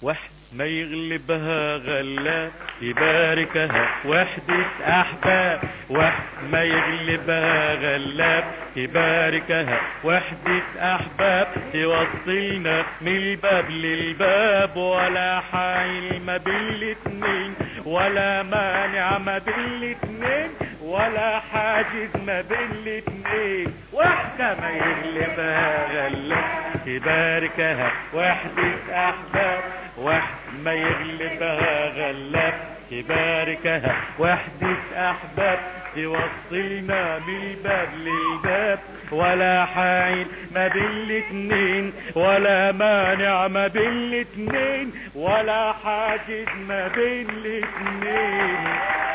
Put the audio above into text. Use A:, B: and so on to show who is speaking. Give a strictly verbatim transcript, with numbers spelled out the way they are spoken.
A: واحد ما يغلبها غلاب يباركها وحدة أحباب. واحد ما يغلبها غلاب يباركها وحدة أحباب. يوصلنا من الباب للباب ولا حايل ما بين الاتنين ولا مانع ما بين الاتنين ولا حاجز ما بين الاتنين. واحدة ما يغلبها غلاب يباركها وحدة أحباب. واحد ما يغلبها غلاب يباركها وحدة أحباب. يوصلنا من الباب للباب ولا حايل ما بين الاتنين ولا مانع ما بين الاتنين ولا حاجز ما بين الاتنين.